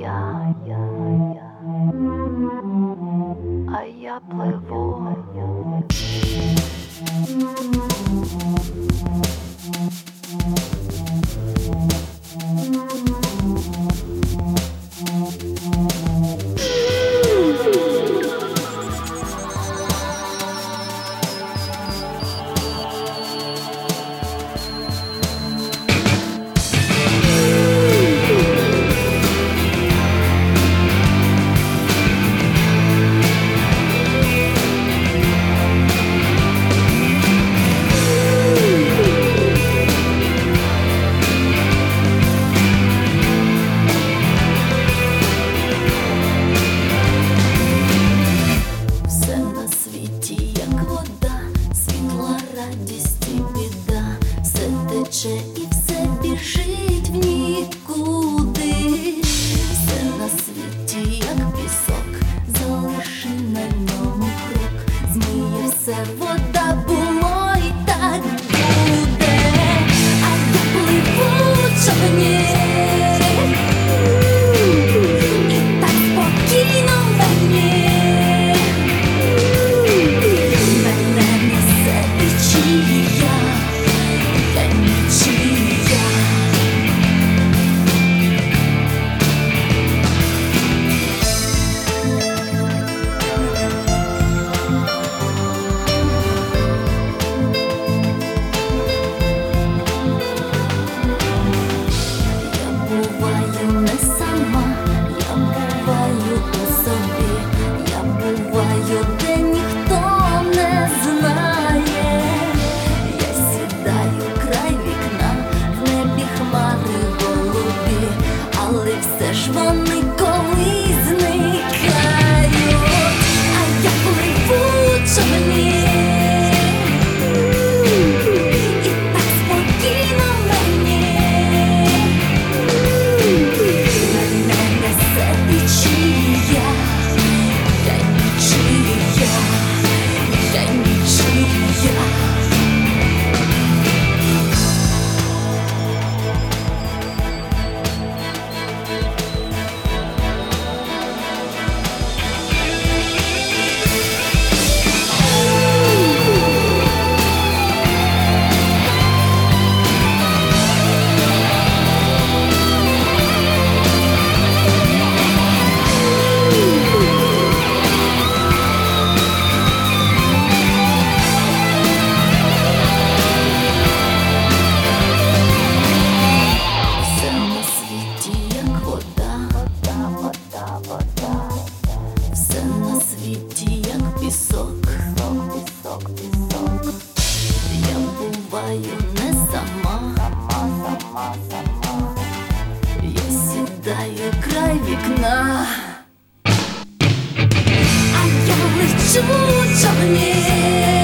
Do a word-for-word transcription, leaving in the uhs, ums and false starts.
я, я, я, а я пливу. І все біжить в нікуди, все на світі, як пісок, залиши на ньому крок, змиє все, вода було і так буде, а я пливу в човні, і так спокійно мені, мене несе течія. Все ж вони колись зникають, а я пливу в човні, і так спокійно мені, мене несе течія, я нічия, я нічия. Все на світі, як пісок, пісок, пісок, пісок. Я буваю не сама, сама, сама, сама. Я сідаю край вікна, а я лечу в човні.